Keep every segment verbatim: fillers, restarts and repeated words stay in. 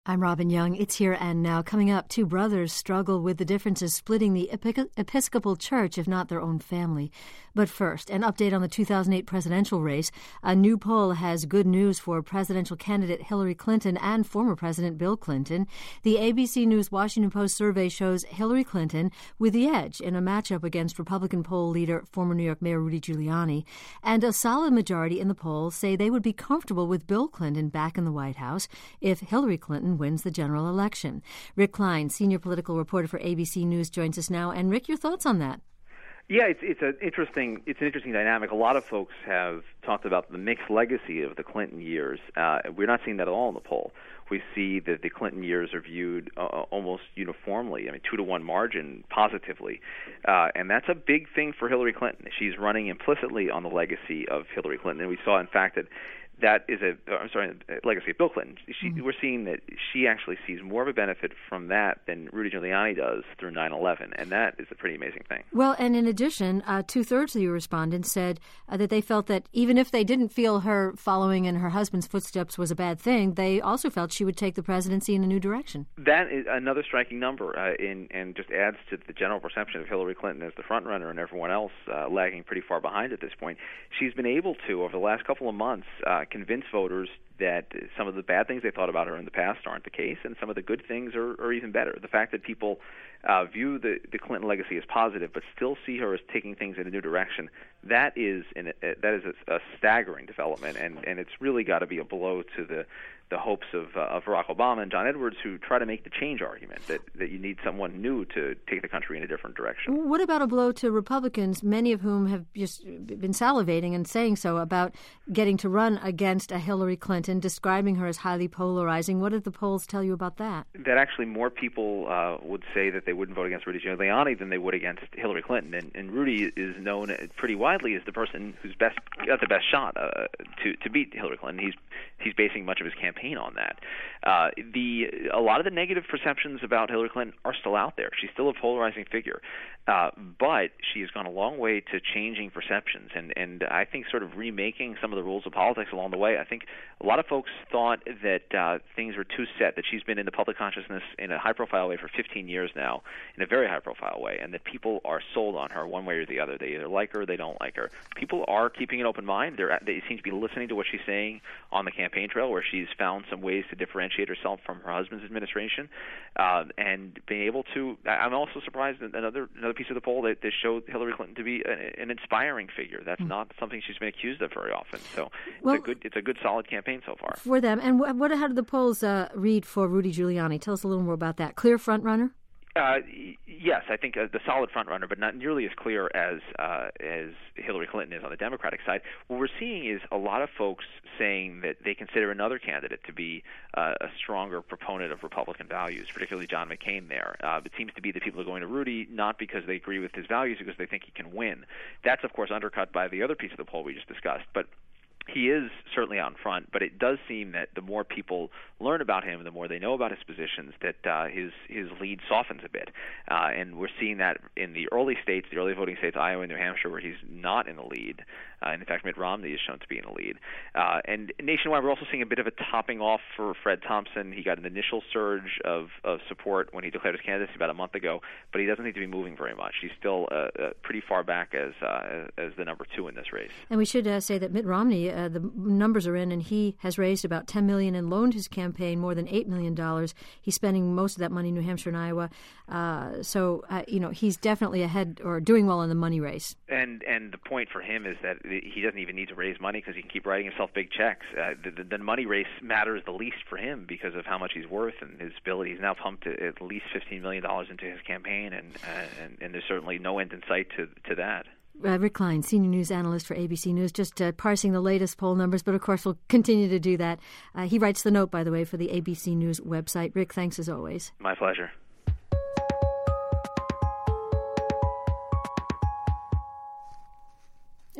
I'm Robin Young. It's Here and Now. Coming up, two brothers struggle with the differences splitting the Epi- Episcopal Church, if not their own family. But first, an update on the two thousand eight presidential race. A new poll has good news for presidential candidate Hillary Clinton and former President Bill Clinton. The A B C News Washington Post survey shows Hillary Clinton with the edge in a matchup against Republican poll leader, former New York Mayor Rudy Giuliani. And a solid majority in the poll say they would be comfortable with Bill Clinton back in the White House if Hillary Clinton wins the general election. Rick Klein, senior political reporter for A B C News, joins us now. And Rick, your thoughts on that? Yeah, it's it's an interesting it's an interesting dynamic. A lot of folks have talked about the mixed legacy of the Clinton years. Uh, we're not seeing that at all in the poll. We see that the Clinton years are viewed uh, almost uniformly. I mean, two to one margin positively, uh, and that's a big thing for Hillary Clinton. She's running implicitly on the legacy of Hillary Clinton, and we saw, in fact, that. That is a, I'm sorry, a legacy of Bill Clinton. She, mm-hmm. We're seeing that she actually sees more of a benefit from that than Rudy Giuliani does through nine eleven, and that is a pretty amazing thing. Well, and in addition, uh, two-thirds of the respondents said uh, that they felt that even if they didn't feel her following in her husband's footsteps was a bad thing, they also felt she would take the presidency in a new direction. That is another striking number, uh, in, and just adds to the general perception of Hillary Clinton as the front runner and everyone else uh, lagging pretty far behind at this point. She's been able to, over the last couple of months, uh, convince voters that some of the bad things they thought about her in the past aren't the case, and some of the good things are, are even better. The fact that people uh, view the, the Clinton legacy as positive, but still see her as taking things in a new direction, that is an, uh, that is a, a staggering development, and, and it's really got to be a blow to the the hopes of, uh, of Barack Obama and John Edwards, who try to make the change argument that, that you need someone new to take the country in a different direction. What about a blow to Republicans, many of whom have just been salivating and saying so about getting to run against a Hillary Clinton, describing her as highly polarizing? What did the polls tell you about that? That actually more people uh, would say that they wouldn't vote against Rudy Giuliani than they would against Hillary Clinton. And, and Rudy is known pretty widely as the person who's best got the best shot uh, to to beat Hillary Clinton. He's he's basing much of his campaign on that. Uh, the a lot of the negative perceptions about Hillary Clinton are still out there. She's still a polarizing figure, uh, but she has gone a long way to changing perceptions, and and I think sort of remaking some of the rules of politics along the way. I think a lot of folks thought that uh, things were too set, that she's been in the public consciousness in a high-profile way for fifteen years now, in a very high-profile way, and that people are sold on her one way or the other. They either like her or they don't like her. People are keeping an open mind. They're, they seem to be listening to what she's saying on the campaign trail, where she's found some ways to differentiate herself from her husband's administration, uh, and being able to. I'm also surprised at another another piece of the poll that, that showed Hillary Clinton to be a, an inspiring figure. That's mm. not something she's been accused of very often. So well, it's a good it's a good solid campaign so far for them. And what, what how did the polls uh, read for Rudy Giuliani? Tell us a little more about that. Clear front runner? Uh, yes, I think uh, the solid front runner, but not nearly as clear as uh, as Hillary Clinton is on the Democratic side. What we're seeing is a lot of folks saying that they consider another candidate to be uh, a stronger proponent of Republican values, particularly John McCain there. Uh, it seems to be that people are going to Rudy not because they agree with his values, because they think he can win. That's, of course, undercut by the other piece of the poll we just discussed. But he is certainly out in front, but it does seem that the more people learn about him, the more they know about his positions, that uh, his his lead softens a bit. Uh, and we're seeing that in the early states, the early voting states, Iowa and New Hampshire, where he's not in the lead. Uh, and in fact, Mitt Romney is shown to be in the lead. Uh, and nationwide, we're also seeing a bit of a topping off for Fred Thompson. He got an initial surge of, of support when he declared his candidacy about a month ago, but he doesn't seem to be moving very much. He's still uh, uh, pretty far back as uh, as the number two in this race. And we should uh, say that Mitt Romney, uh, the numbers are in, and he has raised about ten million dollars and loaned his campaign more than eight million dollars. He's spending most of that money in New Hampshire and Iowa. Uh, so, uh, you know, he's definitely ahead or doing well in the money race. And and the point for him is that he doesn't even need to raise money because he can keep writing himself big checks. Uh, the, the money race matters the least for him because of how much he's worth and his ability. He's now pumped at least fifteen million dollars into his campaign, and, uh, and and there's certainly no end in sight to to that. Uh, Rick Klein, senior news analyst for A B C News, just uh, parsing the latest poll numbers, but of course we'll continue to do that. Uh, he writes the note, by the way, for the A B C News website. Rick, thanks as always. My pleasure.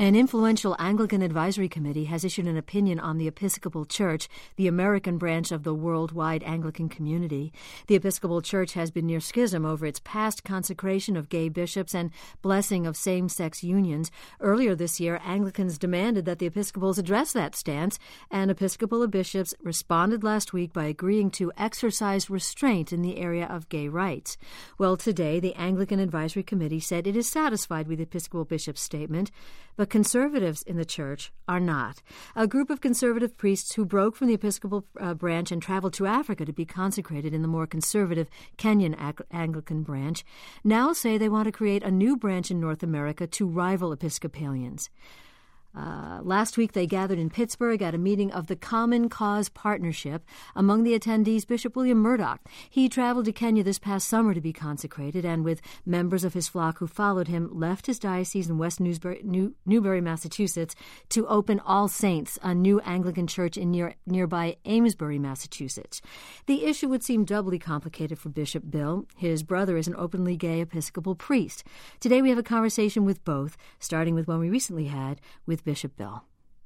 An influential Anglican advisory committee has issued an opinion on the Episcopal Church, the American branch of the worldwide Anglican community. The Episcopal Church has been near schism over its past consecration of gay bishops and blessing of same-sex unions. Earlier this year, Anglicans demanded that the Episcopals address that stance, and Episcopal bishops responded last week by agreeing to exercise restraint in the area of gay rights. Well, today, the Anglican Advisory Committee said it is satisfied with the Episcopal bishop's statement, but conservatives in the church are not. A group of conservative priests who broke from the Episcopal uh, branch and traveled to Africa to be consecrated in the more conservative Kenyan Ag- Anglican branch now say they want to create a new branch in North America to rival Episcopalians. Uh, last week, they gathered in Pittsburgh at a meeting of the Common Cause Partnership. Among the attendees, Bishop William Murdoch. He traveled to Kenya this past summer to be consecrated, and with members of his flock who followed him, left his diocese in West Newsbury, New, Newbury, Massachusetts, to open All Saints, a new Anglican church in near, nearby Amesbury, Massachusetts. The issue would seem doubly complicated for Bishop Bill. His brother is an openly gay Episcopal priest. Today, we have a conversation with both, starting with one we recently had with Bishop Bill.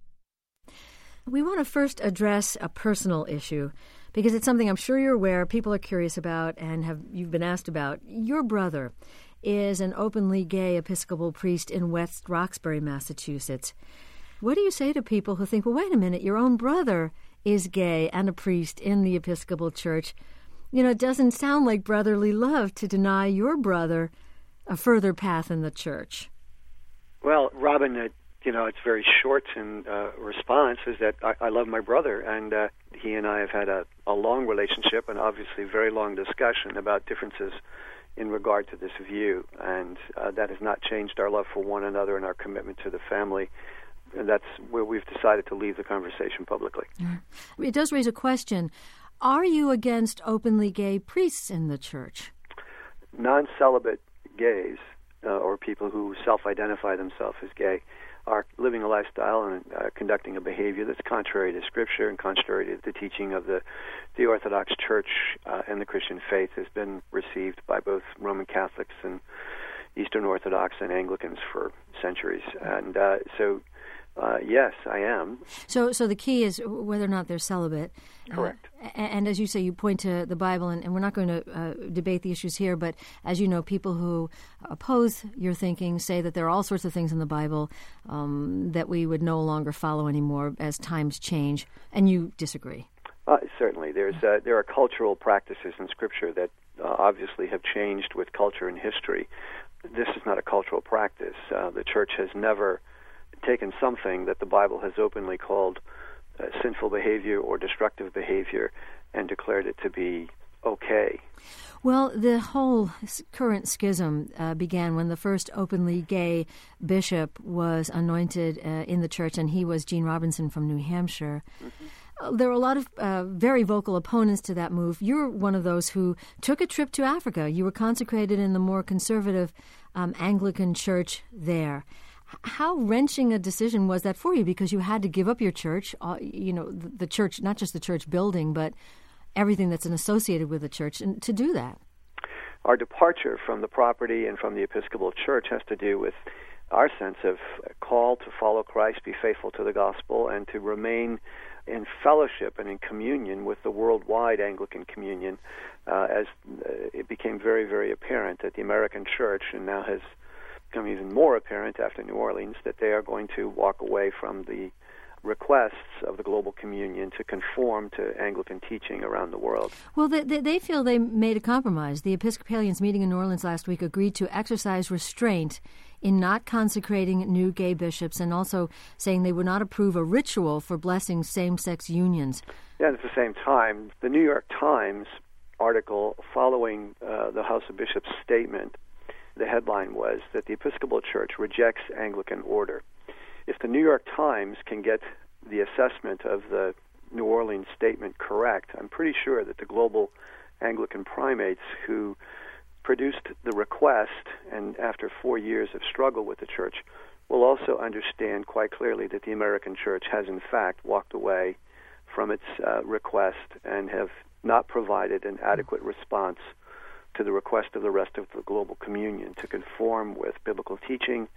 We want to first address a personal issue because it's something I'm sure you're aware, people are curious about, and have you've been asked about. Your brother is an openly gay Episcopal priest in West Roxbury, Massachusetts. What do you say to people who think, well, wait a minute, your own brother is gay and a priest in the Episcopal Church? You know, it doesn't sound like brotherly love to deny your brother a further path in the church. Well, Robin, uh, you know, it's very short in uh, response is that I, I love my brother, and uh, he and I have had a, a long relationship and obviously very long discussion about differences in regard to this view, and uh, that has not changed our love for one another and our commitment to the family, and that's where we've decided to leave the conversation publicly. It does raise a question. Are you against openly gay priests in the church? Non-celibate gays, uh, or people who self-identify themselves as gay, are living a lifestyle and uh, conducting a behavior that's contrary to Scripture and contrary to the teaching of the, the Orthodox Church uh, and the Christian faith has been received by both Roman Catholics and Eastern Orthodox and Anglicans for centuries. And uh, so, uh, yes, I am. So so the key is whether or not they're celibate. Correct. Uh, and, and as you say, you point to the Bible, and, and we're not going to uh, debate the issues here, but as you know, people who oppose your thinking say that there are all sorts of things in the Bible um, that we would no longer follow anymore as times change, and you disagree. Uh, certainly. There's uh, there are cultural practices in Scripture that uh, obviously have changed with culture and history. This is not a cultural practice. Uh, the Church has never taken something that the Bible has openly called uh, sinful behavior or destructive behavior and declared it to be okay. Well, the whole current schism uh, began when the first openly gay bishop was anointed uh, in the church, and he was Gene Robinson from New Hampshire. Mm-hmm. Uh, there were a lot of uh, very vocal opponents to that move. You're one of those who took a trip to Africa. You were consecrated in the more conservative um, Anglican church there. How wrenching a decision was that for you? Because you had to give up your church, uh, you know, the, the church, not just the church building, but everything that's associated with the church, and to do that. Our departure from the property and from the Episcopal Church has to do with our sense of call to follow Christ, be faithful to the gospel, and to remain in fellowship and in communion with the worldwide Anglican communion, uh, as uh, it became very, very apparent that the American Church, and now has become even more apparent after New Orleans, that they are going to walk away from the requests of the global communion to conform to Anglican teaching around the world. Well, they, they feel they made a compromise. The Episcopalians meeting in New Orleans last week agreed to exercise restraint in not consecrating new gay bishops, and also saying they would not approve a ritual for blessing same-sex unions. Yeah, at the same time, the New York Times article following uh, the House of Bishops' statement, the headline was that the Episcopal Church rejects Anglican order. If the New York Times can get the assessment of the New Orleans statement correct, I'm pretty sure that the global Anglican primates who produced the request, and after four years of struggle with the church, will also understand quite clearly that the American church has in fact walked away from its uh, request and have not provided an adequate response to the request of the rest of the global communion to conform with biblical teaching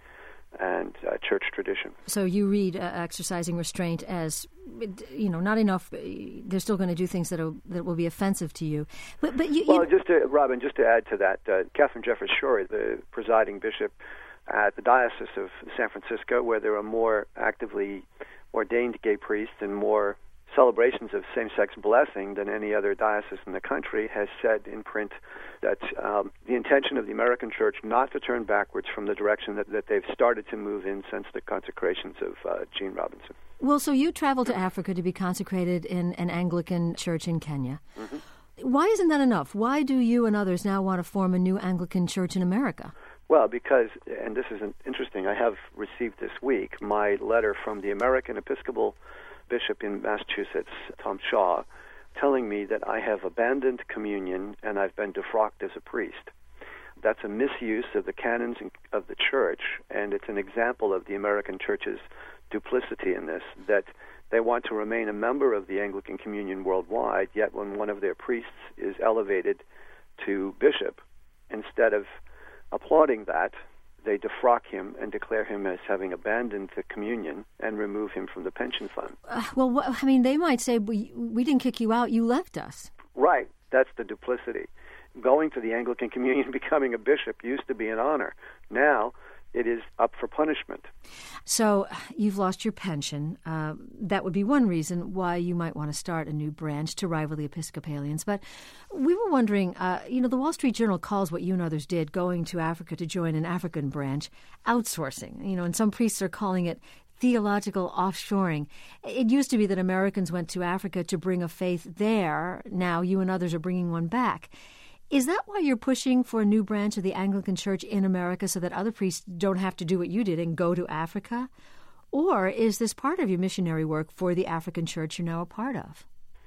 and uh, church tradition. So you read uh, exercising restraint as, you know, not enough. They're still going to do things that are, that will be offensive to you. But, but you, well, you... just to, Robin, just to add to that, uh, Catherine Jeffers Schori, the presiding bishop at the Diocese of San Francisco, where there are more actively ordained gay priests and more celebrations of same-sex blessing than any other diocese in the country, has said in print that um, the intention of the American Church not to turn backwards from the direction that, that they've started to move in since the consecrations of uh, Gene Robinson. Well, so you traveled to Africa to be consecrated in an Anglican church in Kenya. Mm-hmm. Why isn't that enough? Why do you and others now want to form a new Anglican church in America? Well, because, and this is interesting, I have received this week my letter from the American Episcopal Bishop in Massachusetts, Tom Shaw, telling me that I have abandoned communion and I've been defrocked as a priest. That's a misuse of the canons of the Church, and it's an example of the American Church's duplicity in this, that they want to remain a member of the Anglican Communion worldwide, yet when one of their priests is elevated to bishop, instead of applauding that, they defrock him and declare him as having abandoned the communion and remove him from the pension fund. Uh, well, wh- I mean, they might say, we, we didn't kick you out, you left us. Right. That's the duplicity. Going to the Anglican communion, becoming a bishop, used to be an honor. Now it is up for punishment. So you've lost your pension. Uh, that would be one reason why you might want to start a new branch to rival the Episcopalians. But we were wondering, uh, you know, the Wall Street Journal calls what you and others did, going to Africa to join an African branch, outsourcing. You know, and some priests are calling it theological offshoring. It used to be that Americans went to Africa to bring a faith there. Now you and others are bringing one back. Is that why you're pushing for a new branch of the Anglican Church in America so that other priests don't have to do what you did and go to Africa? Or is this part of your missionary work for the African Church you're now a part of?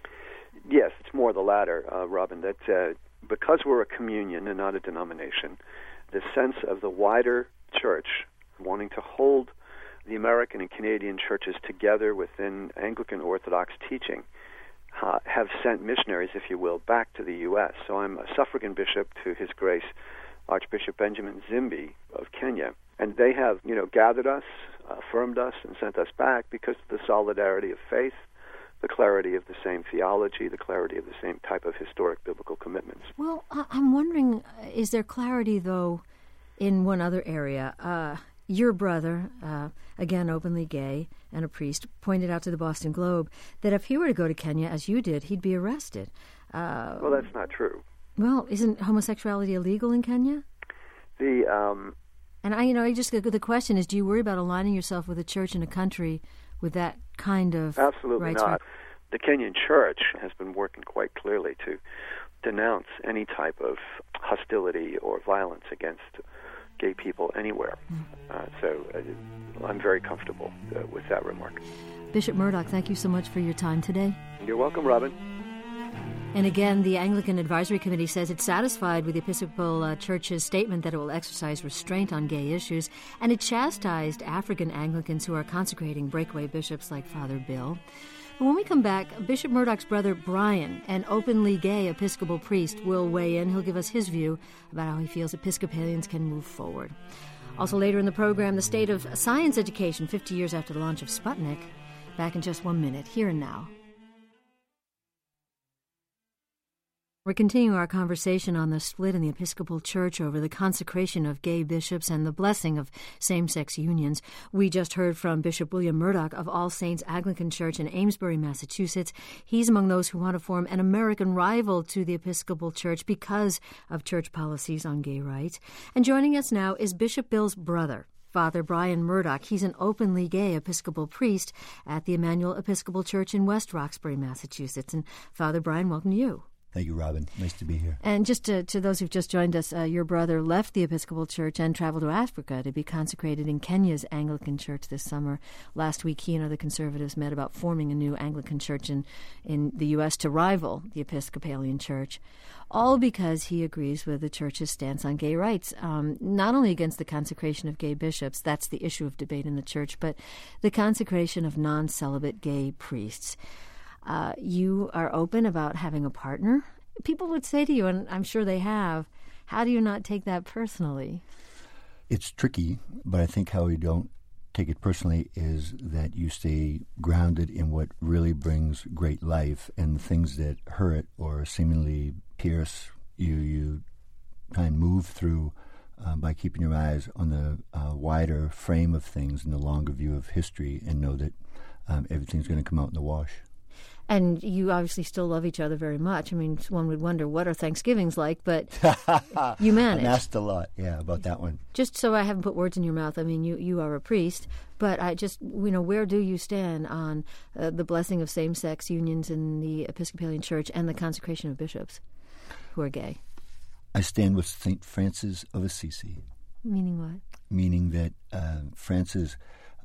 Yes, it's more the latter, uh, Robin, that uh, because we're a communion and not a denomination, the sense of the wider church wanting to hold the American and Canadian churches together within Anglican Orthodox teaching Uh, have sent missionaries, if you will, back to the U S So I'm a suffragan bishop to His Grace Archbishop Benjamin Zimbi of Kenya, and they have, you know, gathered us, affirmed us, and sent us back because of the solidarity of faith, the clarity of the same theology, the clarity of the same type of historic biblical commitments. Well, I'm wondering, is there clarity, though, in one other area? Uh, your brother, uh, again openly gay and a priest, pointed out to the Boston Globe that if he were to go to Kenya, as you did, he'd be arrested. Uh, well, that's not true. Well, isn't homosexuality illegal in Kenya? The um, and I, you know, I just the question is: do you worry about aligning yourself with a church in a country with that kind of absolutely rights? not. The Kenyan Church has been working quite clearly to denounce any type of hostility or violence against gay people anywhere. Uh, so uh, I'm very comfortable uh, with that remark. Bishop Murdoch, thank you so much for your time today. You're welcome, Robin. And again, the Anglican Advisory Committee says it's satisfied with the Episcopal uh, Church's statement that it will exercise restraint on gay issues, and it chastised African Anglicans who are consecrating breakaway bishops like Father Bill. But when we come back, Bishop Murdoch's brother Brian, an openly gay Episcopal priest, will weigh in. He'll give us his view about how he feels Episcopalians can move forward. Also later in the program, the state of science education fifty years after the launch of Sputnik. Back in just one minute, here and now. We're continuing our conversation on the split in the Episcopal Church over the consecration of gay bishops and the blessing of same-sex unions. We just heard from Bishop William Murdoch of All Saints Anglican Church in Amesbury, Massachusetts. He's among those who want to form an American rival to the Episcopal Church because of church policies on gay rights. And joining us now is Bishop Bill's brother, Father Brian Murdoch. He's an openly gay Episcopal priest at the Emmanuel Episcopal Church in West Roxbury, Massachusetts. And Father Brian, welcome to you. Thank you, Robin. Nice to be here. And just to, to those who've just joined us, uh, your brother left the Episcopal Church and traveled to Africa to be consecrated in Kenya's Anglican Church this summer. Last week, he and other conservatives met about forming a new Anglican Church in, in the U S to rival the Episcopalian Church, all because he agrees with the Church's stance on gay rights, um, not only against the consecration of gay bishops, that's the issue of debate in the Church, but the consecration of non-celibate gay priests. Uh, you are open about having a partner. People would say to you, and I'm sure they have, how do you not take that personally? It's tricky, but I think how we don't take it personally is that you stay grounded in what really brings great life, and the things that hurt or seemingly pierce you, you try and move through uh, by keeping your eyes on the uh, wider frame of things and the longer view of history, and know that um, everything's going to come out in the wash. And you obviously still love each other very much. I mean, one would wonder, what are Thanksgivings like? But you manage. I'm asked a lot, yeah, about that one. Just so I haven't put words in your mouth, I mean, you, you are a priest, but I just, you know, where do you stand on uh, the blessing of same-sex unions in the Episcopalian Church and the consecration of bishops who are gay? I stand with Saint Francis of Assisi. Meaning what? Meaning that uh, Francis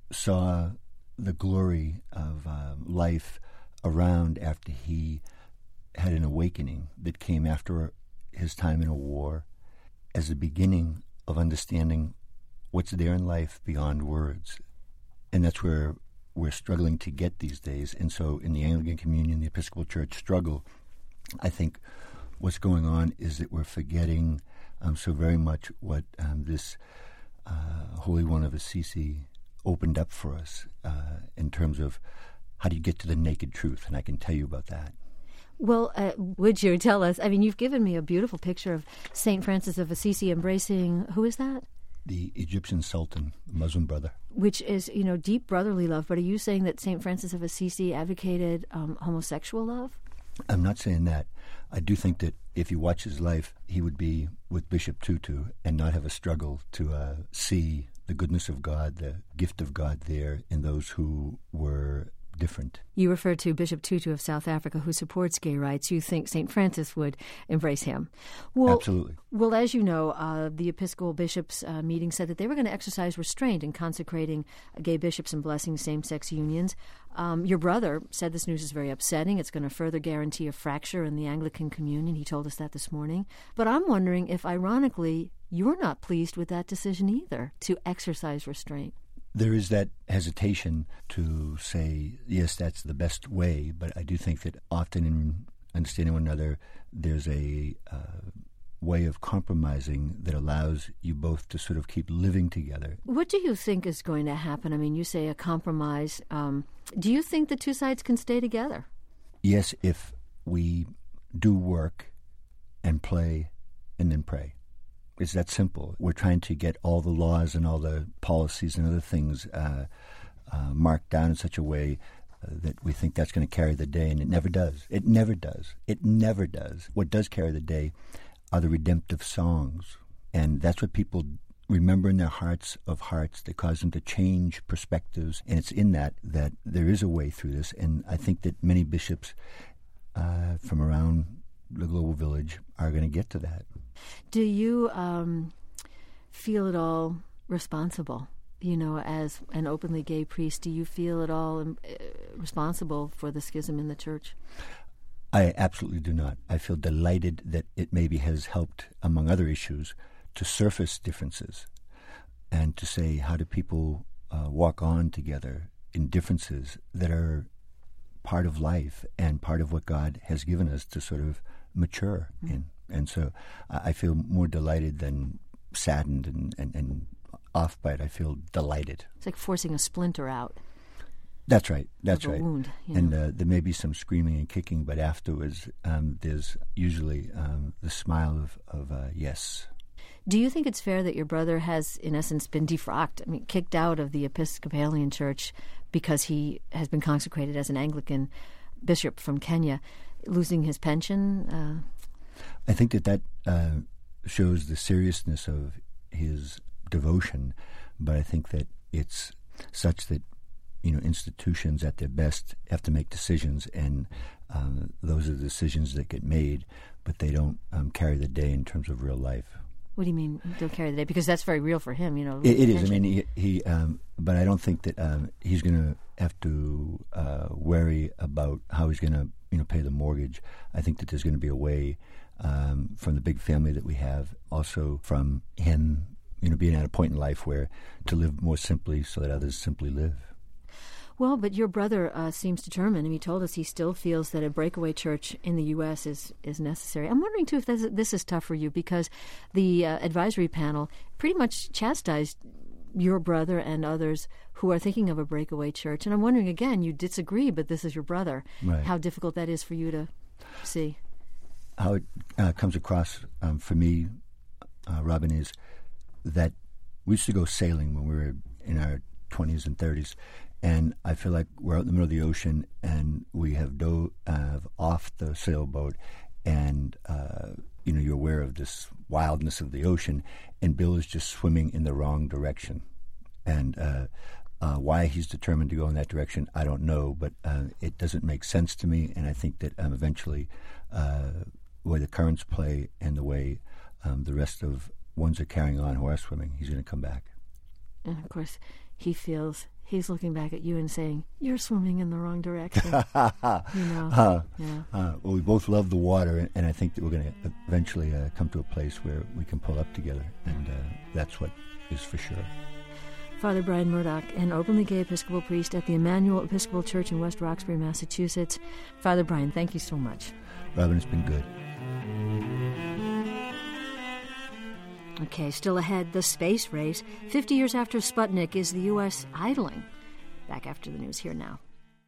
saw the glory of uh, life around after he had an awakening that came after his time in a war as the beginning of understanding what's there in life beyond words. And that's where we're struggling to get these days. And so in the Anglican Communion, the Episcopal Church struggle, I think what's going on is that we're forgetting um, so very much what um, this uh, Holy One of Assisi opened up for us uh, in terms of how do you get to the naked truth? And I can tell you about that. Well, uh, would you tell us? I mean, you've given me a beautiful picture of Saint Francis of Assisi embracing, who is that? The Egyptian Sultan, Muslim brother. Which is, you know, deep brotherly love. But are you saying that Saint Francis of Assisi advocated um, homosexual love? I'm not saying that. I do think that if you watch his life, he would be with Bishop Tutu and not have a struggle to uh, see the goodness of God, the gift of God there in those who were different. You refer to Bishop Tutu of South Africa, who supports gay rights. You think Saint Francis would embrace him. Well, absolutely. Well, as you know, uh, the Episcopal Bishops' uh, meeting said that they were going to exercise restraint in consecrating uh, gay bishops and blessing same-sex unions. Um, your brother said this news is very upsetting. It's going to further guarantee a fracture in the Anglican communion. He told us that this morning. But I'm wondering if, ironically, you're not pleased with that decision either, to exercise restraint. There is that hesitation to say, yes, that's the best way, but I do think that often in understanding one another, there's a uh, way of compromising that allows you both to sort of keep living together. What do you think is going to happen? I mean, you say a compromise. Um, do you think the two sides can stay together? Yes, if we do work and play and then pray. It's that simple. We're trying to get all the laws and all the policies and other things uh, uh, marked down in such a way uh, that we think that's going to carry the day, and it never does. It never does. It never does. What does carry the day are the redemptive songs, and that's what people remember in their hearts of hearts that cause them to change perspectives, and it's in that that there is a way through this, and I think that many bishops uh, from around the global village are going to get to that. Do you um, feel at all responsible, you know, as an openly gay priest? Do you feel at all um, responsible for the schism in the church? I absolutely do not. I feel delighted that it maybe has helped, among other issues, to surface differences and to say, how do people uh, walk on together in differences that are part of life and part of what God has given us to sort of mature mm-hmm. in. And so I feel more delighted than saddened and, and, and off by it. I feel delighted. It's like forcing a splinter out. That's right. That's right. Wound, you know? And uh, there may be some screaming and kicking, but afterwards um, there's usually um, the smile of, of uh, yes. Do you think it's fair that your brother has, in essence, been defrocked, I mean, kicked out of the Episcopalian Church because he has been consecrated as an Anglican bishop from Kenya, losing his pension? Uh, I think that that uh, shows the seriousness of his devotion, but I think that it's such that, you know, institutions at their best have to make decisions, and um, those are the decisions that get made, but they don't um, carry the day in terms of real life. What do you mean don't carry the day? Because that's very real for him, you know. It, it is. I mean, he, he um, but I don't think that um, he's going to have to uh, worry about how he's going to, you know, pay the mortgage. I think that there's going to be a way um, from the big family that we have, also from him, you know, being at a point in life where to live more simply so that others simply live. Well, but your brother uh, seems determined, and he told us he still feels that a breakaway church in the U S is, is necessary. I'm wondering, too, if this, this is tough for you, because the uh, advisory panel pretty much chastised your brother and others who are thinking of a breakaway church. And I'm wondering, again, you disagree, but this is your brother. Right. How difficult that is for you to see. How it uh, comes across um, for me, uh, Robin, is that we used to go sailing when we were in our twenties and thirties, and I feel like we're out in the middle of the ocean and we have dove uh, off the sailboat, and uh, you know, you're aware of this wildness of the ocean, and Bill is just swimming in the wrong direction. And uh, uh, why he's determined to go in that direction, I don't know, but uh, it doesn't make sense to me, and I think that um, eventually uh, the way the currents play and the way um, the rest of ones are carrying on who are swimming, he's going to come back. And, of course, he feels he's looking back at you and saying, you're swimming in the wrong direction. you know? Uh, yeah. uh, well, we both love the water, and, and I think that we're going to eventually uh, come to a place where we can pull up together, and uh, that's what is for sure. Father Brian Murdock, an openly gay Episcopal priest at the Emmanuel Episcopal Church in West Roxbury, Massachusetts. Father Brian, thank you so much. Robin, it's been good. Okay, still ahead, the space race. Fifty years after Sputnik, is the U S idling? Back after the news here now.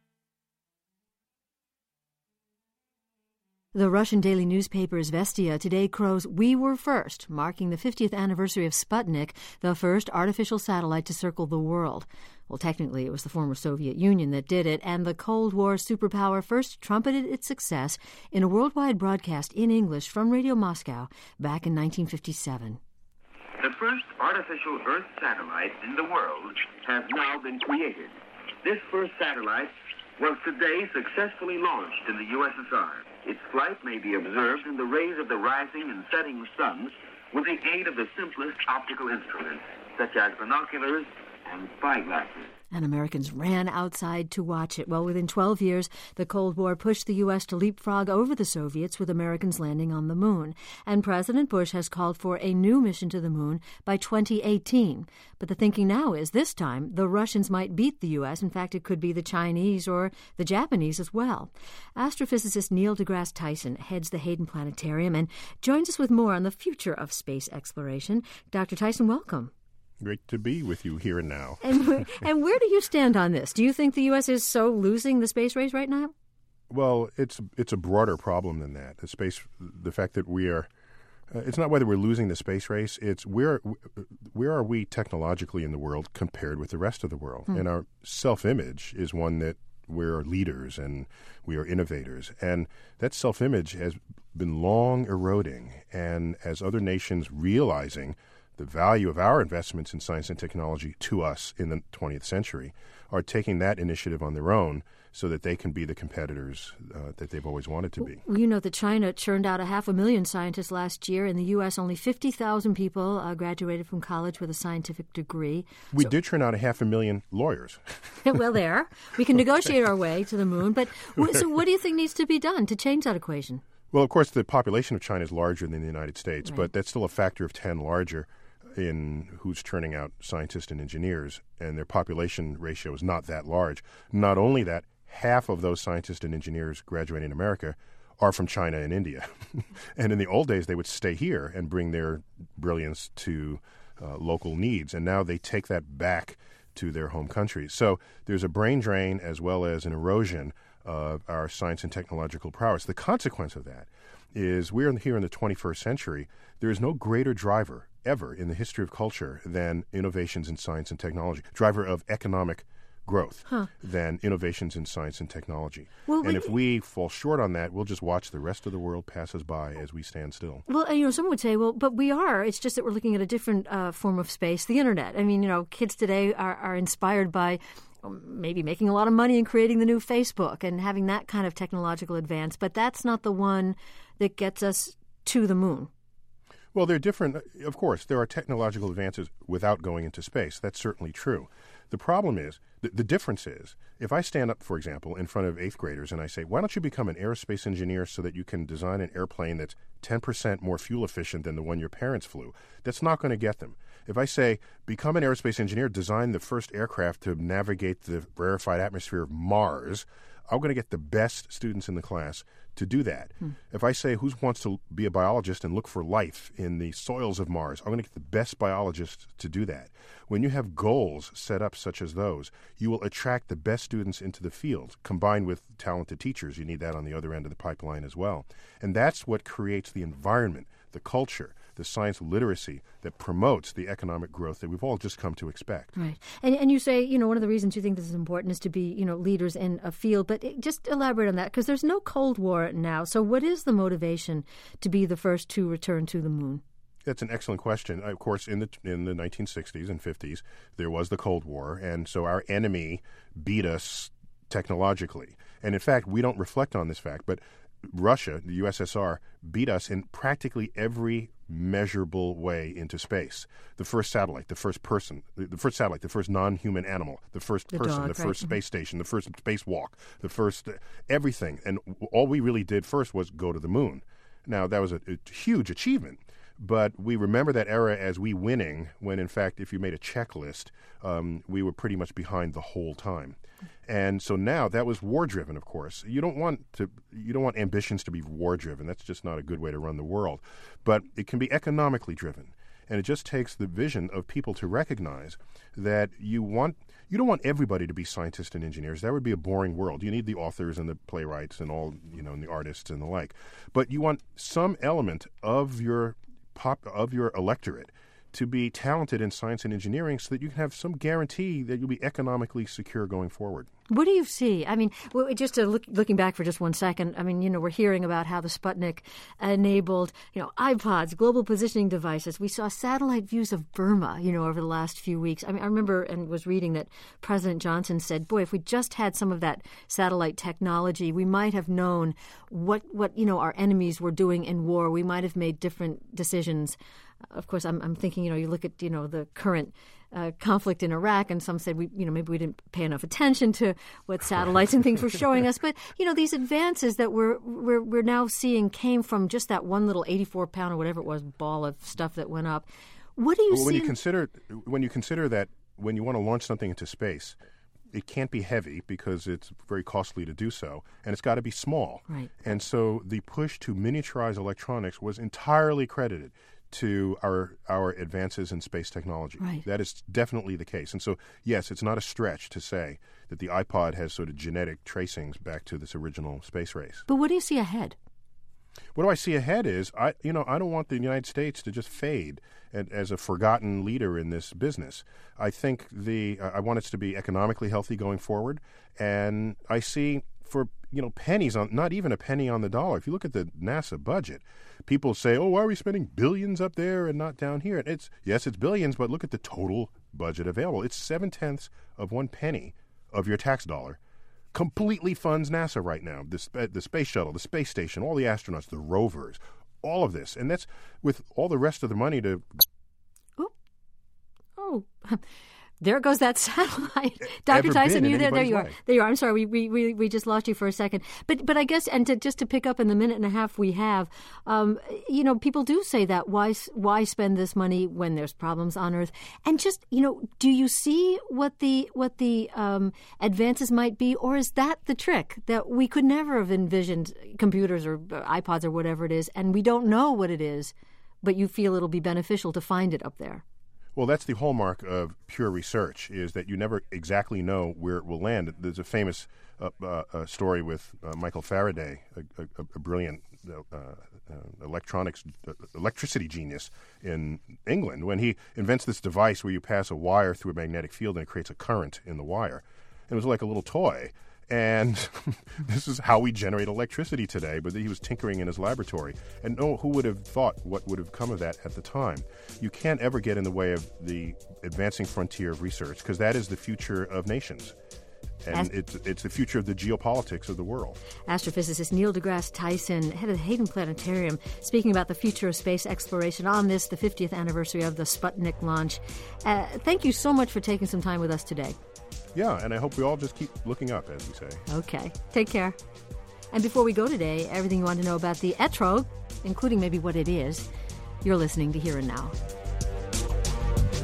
The Russian daily newspaper Izvestia today crows "We were first," marking the fiftieth anniversary of Sputnik, the first artificial satellite to circle the world. Well, technically, it was the former Soviet Union that did it, and the Cold War superpower first trumpeted its success in a worldwide broadcast in English from Radio Moscow back in nineteen fifty-seven. The first artificial Earth satellite in the world has now been created. This first satellite was today successfully launched in the U S S R. Its flight may be observed in the rays of the rising and setting suns with the aid of the simplest optical instruments, such as binoculars and spyglasses. And Americans ran outside to watch it. Well, within twelve years, the Cold War pushed the U S to leapfrog over the Soviets, with Americans landing on the moon. And President Bush has called for a new mission to the moon by twenty eighteen. But the thinking now is this time the Russians might beat the U S. In fact, it could be the Chinese or the Japanese as well. Astrophysicist Neil deGrasse Tyson heads the Hayden Planetarium and joins us with more on the future of space exploration. Doctor Tyson, welcome. Great to be with you here and now. and, where, and where do you stand on this? Do you think the U S is so losing the space race right now? Well, it's it's a broader problem than that. The space, the fact that we are, uh, it's not whether we're losing the space race. It's where where are we technologically in the world compared with the rest of the world? Hmm. And our self-image is one that we're leaders and we are innovators, and that self-image has been long eroding. And as other nations realizing the value of our investments in science and technology to us in the twentieth century, are taking that initiative on their own so that they can be the competitors uh, that they've always wanted to be. Well, you know that China churned out a half a million scientists last year. In the U S, only fifty thousand people uh, graduated from college with a scientific degree. We so, did churn out a half a million lawyers. Well, there. We can negotiate our way to the moon. But w- so what do you think needs to be done to change that equation? Well, of course, the population of China is larger than the United States, right. but that's still a factor of ten larger in who's churning out scientists and engineers, and their population ratio is not that large. Not only that, half of those scientists and engineers graduating in America are from China and India. And in the old days, they would stay here and bring their brilliance to uh, local needs, and now they take that back to their home countries. So there's a brain drain as well as an erosion of our science and technological prowess. The consequence of that is we're here in the twenty-first century. There is no greater driver ever in the history of culture than innovations in science and technology, driver of economic growth huh. than innovations in science and technology. Well, and if we fall short on that, we'll just watch the rest of the world pass us by as we stand still. Well, you know, someone would say, well, but we are. It's just that we're looking at a different uh, form of space, the Internet. I mean, you know, kids today are, are inspired by maybe making a lot of money and creating the new Facebook and having that kind of technological advance, but that's not the one that gets us to the moon. Well, they're different. Of course, there are technological advances without going into space. That's certainly true. The problem is, the, the difference is, if I stand up, for example, in front of eighth graders and I say, why don't you become an aerospace engineer so that you can design an airplane that's ten percent more fuel efficient than the one your parents flew? That's not going to get them. If I say, become an aerospace engineer, design the first aircraft to navigate the rarefied atmosphere of Mars, I'm going to get the best students in the class to do that. Hmm. If I say, who wants to be a biologist and look for life in the soils of Mars, I'm going to get the best biologists to do that. When you have goals set up such as those, you will attract the best students into the field, combined with talented teachers. You need that on the other end of the pipeline as well. And that's what creates the environment, the culture, the science literacy that promotes the economic growth that we've all just come to expect. Right. And and you say, you know, one of the reasons you think this is important is to be, you know, leaders in a field. But it, just elaborate on that, because there's no Cold War now. So what is the motivation to be the first to return to the moon? That's an excellent question. Of course, in the in the nineteen sixties and fifties, there was the Cold War, and so our enemy beat us technologically. And in fact, we don't reflect on this fact, but Russia, the U S S R, beat us in practically every measurable way into space. The first satellite, the first person, the first satellite, the first non-human animal, the first the person, dog, the right? first space station, the first spacewalk, the first uh, everything. And all we really did first was go to the moon. Now, that was a, a huge achievement. But we remember that era as we winning, when in fact, if you made a checklist, um, we were pretty much behind the whole time. And so now that was war-driven, of course. You don't want to, you don't want ambitions to be war-driven. That's just not a good way to run the world. But it can be economically driven, and it just takes the vision of people to recognize that you want. You don't want everybody to be scientists and engineers. That would be a boring world. You need the authors and the playwrights and all, you know, and the artists and the like. But you want some element of your pop of your electorate to be talented in science and engineering so that you can have some guarantee that you'll be economically secure going forward. What do you see? I mean, well, just to look, looking back for just one second, I mean, you know, we're hearing about how the Sputnik enabled, you know, iPods, global positioning devices. We saw satellite views of Burma, you know, over the last few weeks. I mean, I remember and was reading that President Johnson said, boy, if we just had some of that satellite technology, we might have known what, what you know, our enemies were doing in war. We might have made different decisions. Of course, I'm, I'm thinking, you know, you look at, you know, the current uh, conflict in Iraq, and some said, we, you know, maybe we didn't pay enough attention to what satellites and things were showing us. But, you know, these advances that we're, we're, we're now seeing came from just that one little eighty-four pound or whatever it was ball of stuff that went up. What do you well, see? When you in- consider, when you consider that when you want to launch something into space, it can't be heavy because it's very costly to do so, and it's got to be small. Right. And so the push to miniaturize electronics was entirely credited to our our advances in space technology. Right. That is definitely the case. And so, yes, it's not a stretch to say that the iPod has sort of genetic tracings back to this original space race. But what do you see ahead? What do I see ahead is, I you know, I don't want the United States to just fade and, as a forgotten leader in this business. I think the I want us to be economically healthy going forward, and I see for you know pennies on not even a penny on the dollar. If you look at the NASA budget, people say, "Oh, why are we spending billions up there and not down here?" And it's yes, it's billions, but look at the total budget available. It's seven tenths of one penny of your tax dollar. Completely funds NASA right now. The, sp- the space shuttle, the space station, all the astronauts, the rovers, all of this. And that's with all the rest of the money to... Oh, oh. There goes that satellite. Doctor Tyson, you there? There you are. Life. There you are. I'm sorry, we, we we just lost you for a second. But but I guess, and to, just to pick up in the minute and a half we have, um, you know, people do say that why why spend this money when there's problems on Earth? And just you know, do you see what the what the um, advances might be, or is that the trick that we could never have envisioned computers or iPods or whatever it is, and we don't know what it is, but you feel it'll be beneficial to find it up there? Well, that's the hallmark of pure research, is that you never exactly know where it will land. There's a famous uh, uh, uh, story with uh, Michael Faraday, a, a, a brilliant uh, uh, electronics, uh, electricity genius in England, when he invents this device where you pass a wire through a magnetic field and it creates a current in the wire. It was like a little toy. And this is how we generate electricity today, but he was tinkering in his laboratory. And no, who would have thought what would have come of that at the time? You can't ever get in the way of the advancing frontier of research, because that is the future of nations. And Ast- it's, it's the future of the geopolitics of the world. Astrophysicist Neil deGrasse Tyson, head of the Hayden Planetarium, speaking about the future of space exploration on this, the fiftieth anniversary of the Sputnik launch. Uh, thank you so much for taking some time with us today. Yeah, and I hope we all just keep looking up, as we say. Okay. Take care. And before we go today, everything you want to know about the Etrog, including maybe what it is, you're listening to Here and Now.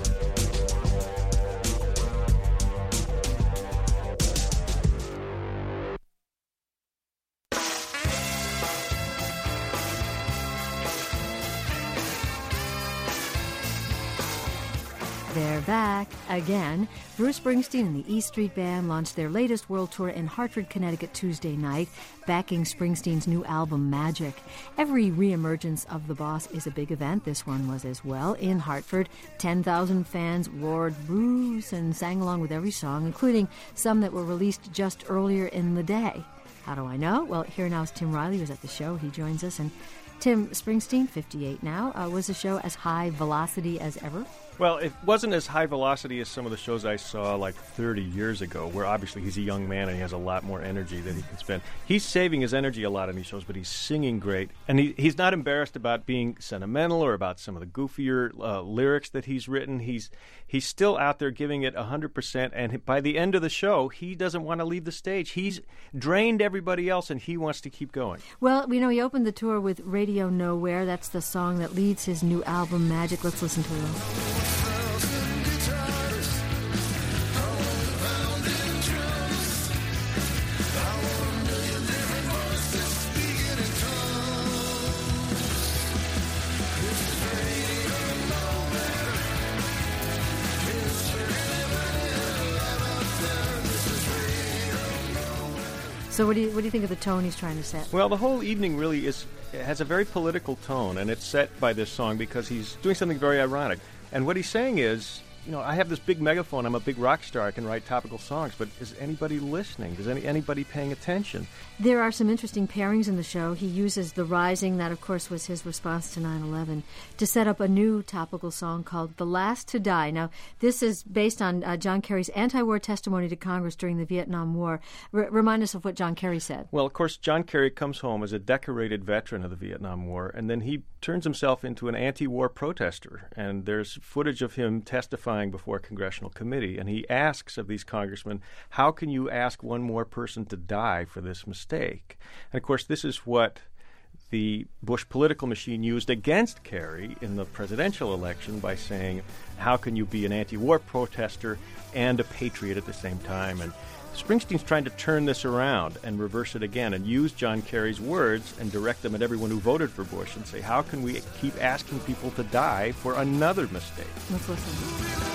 They're back again. Bruce Springsteen and the E Street Band launched their latest world tour in Hartford, Connecticut Tuesday night, backing Springsteen's new album, Magic. Every reemergence of the boss is a big event. This one was as well. In Hartford, ten thousand fans roared Bruce and sang along with every song, including some that were released just earlier in the day. How do I know? Well, here now is Tim Riley, who's at the show. He joins us. And Tim, Springsteen, fifty-eight now, uh, was the show as high velocity as ever? Well, it wasn't as high velocity as some of the shows I saw like thirty years ago, where obviously he's a young man and he has a lot more energy that he can spend. He's saving his energy a lot in these shows, but he's singing great. And he, he's not embarrassed about being sentimental or about some of the goofier uh, lyrics that he's written. He's he's still out there giving it one hundred percent, and by the end of the show, he doesn't want to leave the stage. He's drained everybody else, and he wants to keep going. Well, you know, he opened the tour with Radio Nowhere. That's the song that leads his new album, Magic. Let's listen to it. So what do you what do you think of the tone he's trying to set? Well, the whole evening really is has a very political tone, and it's set by this song because he's doing something very ironic. And what he's saying is, you know, I have this big megaphone, I'm a big rock star, I can write topical songs, but is anybody listening? Is any anybody paying attention? There are some interesting pairings in the show. He uses The Rising, that of course was his response to nine eleven, to set up a new topical song called The Last to Die. Now, this is based on uh, John Kerry's anti-war testimony to Congress during the Vietnam War. R- remind us of what John Kerry said. Well, of course, John Kerry comes home as a decorated veteran of the Vietnam War, and then he turns himself into an anti-war protester. And there's footage of him testifying before a congressional committee, and he asks of these congressmen, how can you ask one more person to die for this mistake? And of course, this is what the Bush political machine used against Kerry in the presidential election by saying, how can you be an anti-war protester and a patriot at the same time? And Springsteen's trying to turn this around and reverse it again and use John Kerry's words and direct them at everyone who voted for Bush and say, how can we keep asking people to die for another mistake? Let's listen.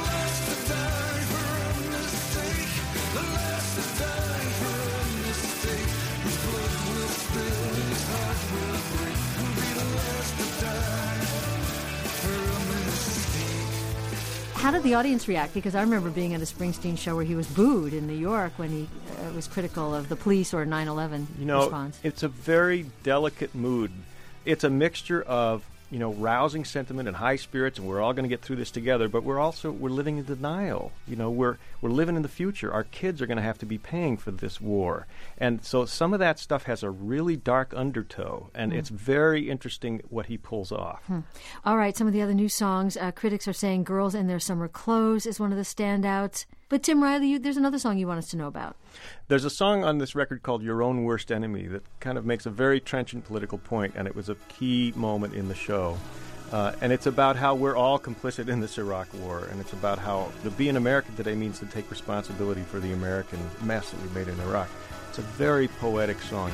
How did the audience react? Because I remember being at a Springsteen show where he was booed in New York when he uh, was critical of the police or nine eleven you know, response. It's a very delicate mood. It's a mixture of, you know, rousing sentiment and high spirits, and we're all going to get through this together, but we're also, we're living in denial. You know, we're we're living in the future. Our kids are going to have to be paying for this war. And so some of that stuff has a really dark undertow, and mm. it's very interesting what he pulls off. Hmm. All right, some of the other new songs, uh, critics are saying Girls in Their Summer Clothes is one of the standouts. But Tim Riley, you, there's another song you want us to know about. There's a song on this record called Your Own Worst Enemy that kind of makes a very trenchant political point, and it was a key moment in the show. Uh, and it's about how we're all complicit in this Iraq war, and it's about how to be an American today means to take responsibility for the American mess that we made in Iraq. It's a very poetic song.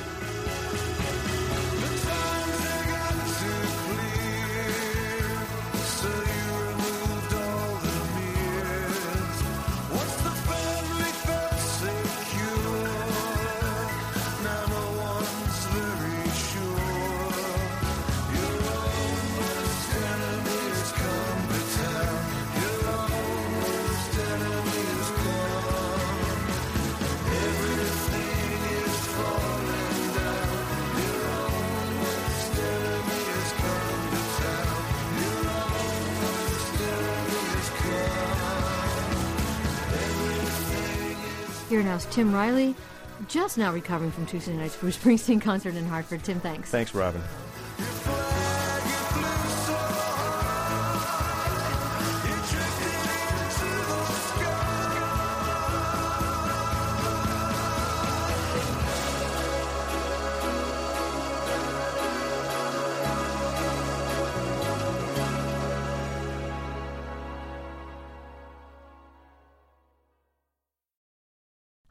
Here now is Tim Riley, just now recovering from Tuesday night's Bruce Springsteen concert in Hartford. Tim, thanks. Thanks, Robin.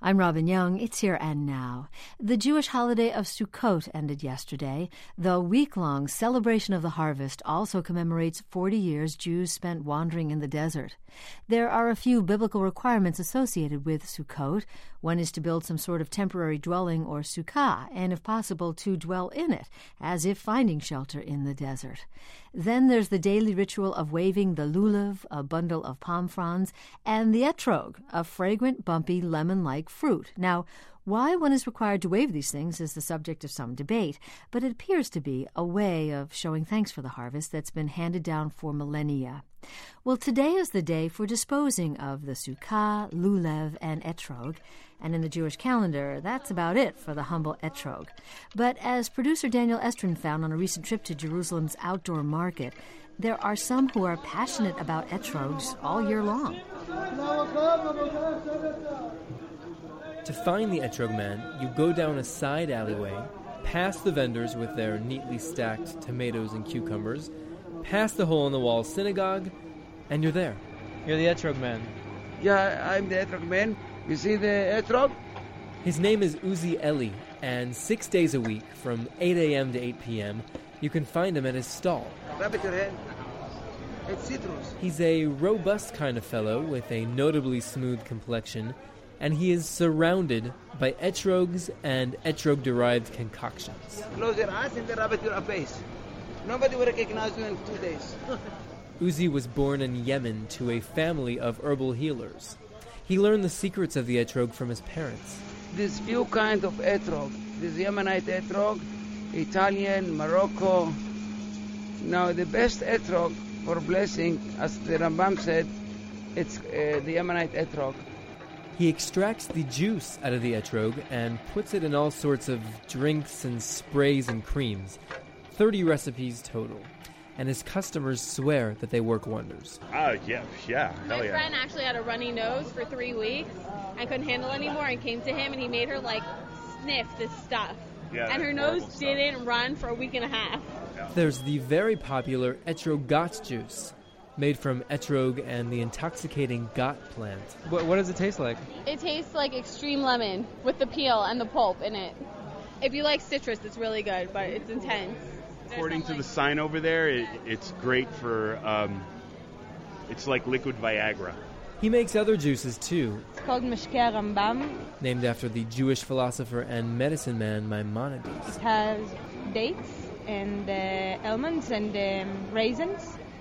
I'm Robin Young. It's Here and Now. The Jewish holiday of Sukkot ended yesterday. The week-long celebration of the harvest also commemorates forty years Jews spent wandering in the desert. There are a few biblical requirements associated with Sukkot. One is to build some sort of temporary dwelling or sukkah, and if possible, to dwell in it, as if finding shelter in the desert. Then there's the daily ritual of waving the lulav, a bundle of palm fronds, and the etrog, a fragrant, bumpy, lemon-like fruit. Now, why one is required to wave these things is the subject of some debate, but it appears to be a way of showing thanks for the harvest that's been handed down for millennia. Well, today is the day for disposing of the sukkah, lulav, and etrog, and in the Jewish calendar, that's about it for the humble etrog. But as producer Daniel Estrin found on a recent trip to Jerusalem's outdoor market, there are some who are passionate about etrogs all year long. To find the etrog man, you go down a side alleyway, past the vendors with their neatly stacked tomatoes and cucumbers, past the hole-in-the-wall synagogue, and you're there. You're the etrog man. Yeah, I'm the etrog man. You see the etrog? His name is Uzi Eli, and six days a week, from eight a.m. to eight p.m., you can find him at his stall. Rabbit your hand. It's citrus. He's a robust kind of fellow with a notably smooth complexion, and he is surrounded by etrogs and etrog-derived concoctions. Close your eyes and the rabbit your face. Nobody will recognize you in two days. Uzi was born in Yemen to a family of herbal healers. He learned the secrets of the etrog from his parents. There's few kind of etrog. There's Yemenite etrog, Italian, Morocco. Now the best etrog for blessing, as the Rambam said, it's uh, the Yemenite etrog. He extracts the juice out of the etrog and puts it in all sorts of drinks and sprays and creams. thirty recipes total. And his customers swear that they work wonders. Oh, yeah, yeah, hell My yeah. friend actually had a runny nose for three weeks and couldn't handle it anymore and came to him and he made her, like, sniff this stuff. Yeah, and her nose didn't run for a week and a half. Yeah. There's the very popular etrogot juice, made from etrog and the intoxicating got plant. What, what does it taste like? It tastes like extreme lemon with the peel and the pulp in it. If you like citrus, it's really good, but it's intense. According to the sign over there, it, it's great for, um, it's like liquid Viagra. He makes other juices too. It's called Mishkei Rambam. Named after the Jewish philosopher and medicine man Maimonides. It has dates and uh, almonds and um, raisins.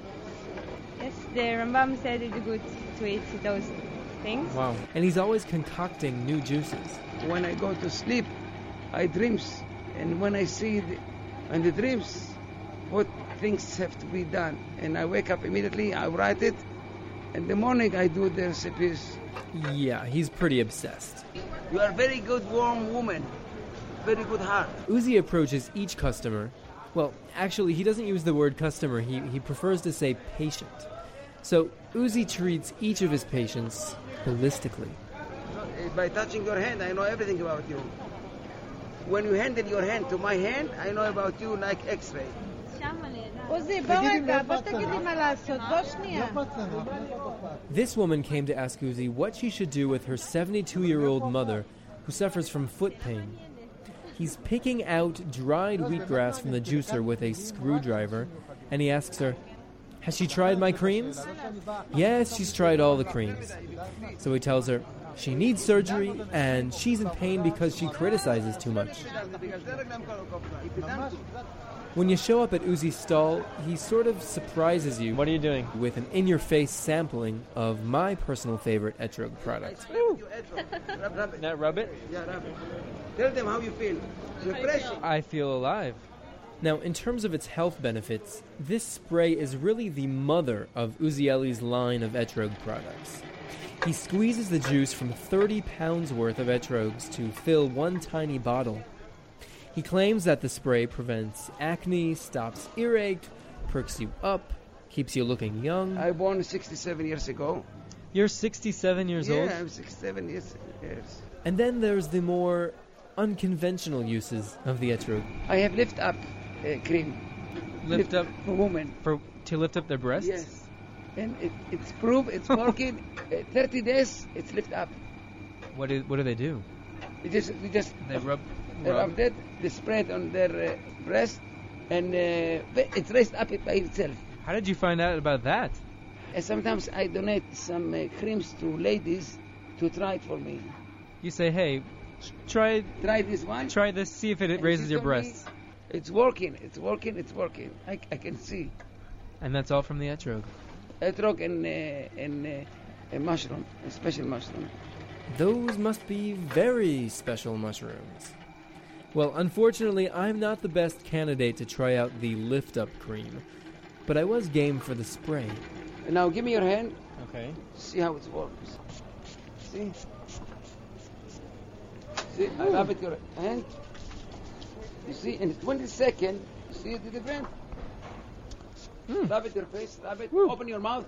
Yes, the Rambam said it's good to eat those things. Wow. And he's always concocting new juices. When I go to sleep, I dreams. And when I see the, in the dreams what things have to be done, and I wake up immediately, I write it. In the morning, I do the recipes. Yeah, he's pretty obsessed. You are a very good, warm woman. Very good heart. Uzi approaches each customer. Well, actually, he doesn't use the word customer. He, he prefers to say patient. So Uzi treats each of his patients holistically. By touching your hand, I know everything about you. When you handle your hand to my hand, I know about you like X-ray. This woman came to ask Uzi what she should do with her seventy-two-year-old mother who suffers from foot pain. He's picking out dried wheatgrass from the juicer with a screwdriver, and he asks her, "Has she tried my creams?" Yes, she's tried all the creams. So he tells her she needs surgery, and she's in pain because she criticizes too much. When you show up at Uzi's stall, he sort of surprises you. What are you doing? With an in-your-face sampling of my personal favorite etrog product. Now rub it? Yeah, rub it. Tell them how you feel. Refreshing. I feel alive. Now, in terms of its health benefits, this spray is really the mother of Uzi Eli's line of etrog products. He squeezes the juice from thirty pounds worth of etrogs to fill one tiny bottle. He claims that the spray prevents acne, stops earache, perks you up, keeps you looking young. I born sixty-seven years ago. You're sixty-seven years yeah, old? Yeah, I'm sixty-seven years, years. And then there's the more unconventional uses of the etrog. I have lift up uh, cream. Lift, lift up for women. For to lift up their breasts? Yes. And it, it's proved, it's working. uh, thirty days, it's lift up. What do what do they do? They just they just They rub. they rub. rub that, they spread on their uh, breast, and uh, it's raised up by itself. How did you find out about that? And sometimes I donate some uh, creams to ladies to try it for me. You say, hey, try Try this one. try this. See if it And raises she your told me, breasts. It's working. It's working. It's working. I, I can see. And that's all from the etrog. Etrog and uh, and uh, a mushroom, a special mushroom. Those must be very special mushrooms. Well, unfortunately, I'm not the best candidate to try out the lift-up cream, but I was game for the spray. Now give me your hand. Okay. See how it works. See? See, I rub it your hand. You see, in twenty seconds, you see the difference? Mm. Rub it your face, rub it, Woo. Open your mouth.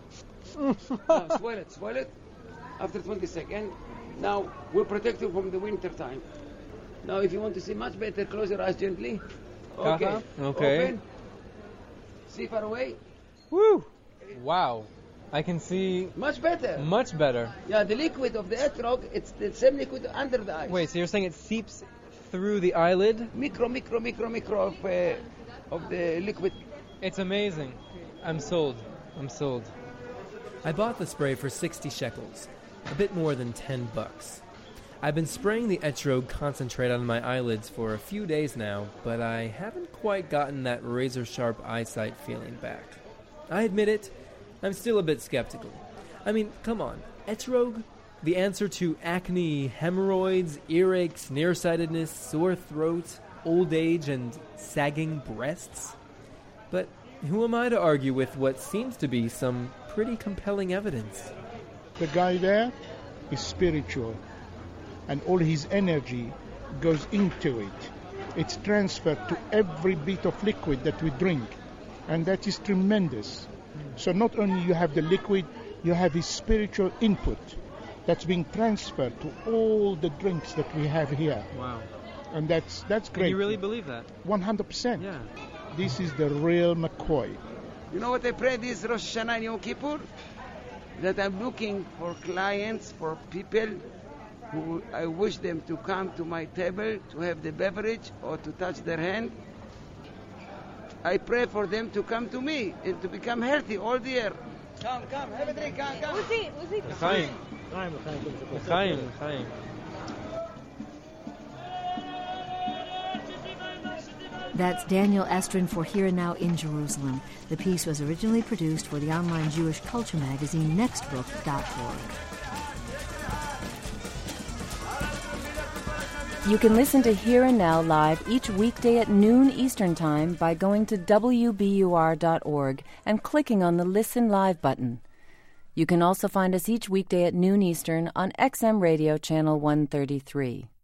Now swallow it, swallow it. After twenty seconds, now we'll protect you from the winter time. Now if you want to see much better, close your eyes gently. Okay. Uh-huh. Okay. Open. See far away. Woo! Wow. I can see Much better. much better. Yeah, the liquid of the etrog, it's the same liquid under the eyes. Wait, so you're saying it seeps through the eyelid? Micro, micro, micro, micro of, uh, of the liquid. It's amazing. I'm sold. I'm sold. I bought the spray for sixty shekels, a bit more than ten bucks. I've been spraying the etrog concentrate on my eyelids for a few days now, but I haven't quite gotten that razor-sharp eyesight feeling back. I admit it, I'm still a bit skeptical. I mean, come on, etrog? The answer to acne, hemorrhoids, earaches, nearsightedness, sore throat, old age, and sagging breasts? But who am I to argue with what seems to be some pretty compelling evidence? The guy there is spiritual, and all his energy goes into it. It's transferred to every bit of liquid that we drink, and that is tremendous. So not only you have the liquid, you have his spiritual input that's being transferred to all the drinks that we have here. Wow. And that's that's great. Can you really believe that? one hundred percent. Yeah. This is the real McCoy. You know what I pray this Rosh Hashanah and Yom Kippur? That I'm looking for clients, for people who I wish them to come to my table to have the beverage or to touch their hand. I pray for them to come to me and to become healthy all the year. Come, come, have a drink, come, come. Uzi, Uzi. L'chaim. L'chaim, l'chaim. That's Daniel Estrin for Here and Now in Jerusalem. The piece was originally produced for the online Jewish culture magazine nextbook dot org. You can listen to Here and Now live each weekday at noon Eastern Time by going to W B U R dot org and clicking on the Listen Live button. You can also find us each weekday at noon Eastern on X M Radio Channel one thirty-three.